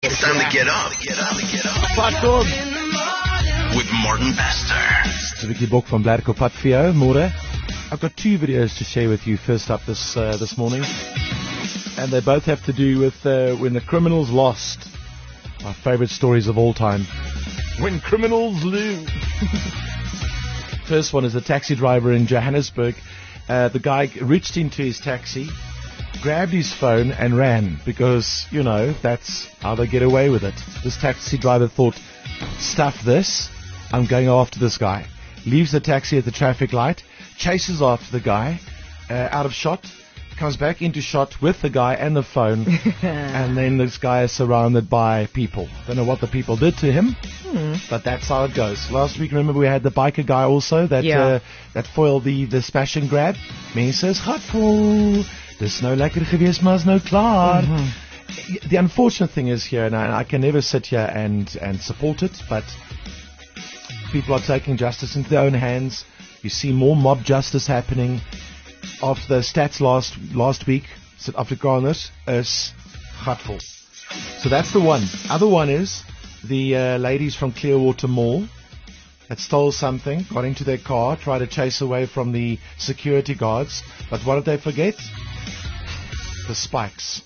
It's time to get up. Vat op. With Martin Bester. So Vicky Bok van Blerko Pat vir jou, môre. I've got two videos to share with you first up this morning. And they both have to do with when the criminals lost. My favorite stories of all time. When criminals lose. First one is a taxi driver in Johannesburg. The guy reached into his taxi, grabbed his phone and ran because, you know, that's how they get away with it. This taxi driver thought, stuff this, I'm going after this guy. Leaves the taxi at the traffic light, chases after the guy, out of shot, comes back into shot with the guy and the phone, and then this guy is surrounded by people. Don't know what the people did to him, but that's how it goes. Last week, remember, we had the biker guy also that foiled the smash and grab. Mense is gatvol. Dis nou lekker gewees, maar is nou klaar. The unfortunate thing is here, and I can never sit here and support it, but people are taking justice into their own hands. You see more mob justice happening. After the stats last week, Suid-Afrikaners is gatvol. So that's the one. Other one is the ladies from Clearwater Mall that stole something, got into their car, tried to chase away from the security guards, but what did they forget? The spikes.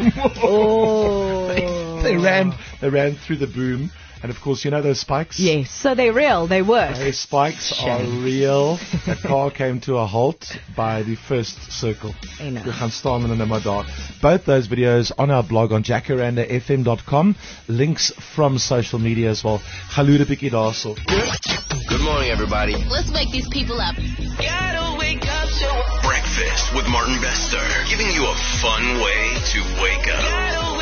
They ran through the boom, and of course, you know those spikes? Yes, so they're real, they work. Those spikes are real. The car came to a halt by the first circle. We gaan staan in 'n middag. Both those videos on our blog on jacarandafm.com. Links from social media as well. Galude bietjie daarso. Good morning, everybody. Let's wake these people up. Gotta wake up to breakfast with Martin Bester, giving you a fun way to wake up.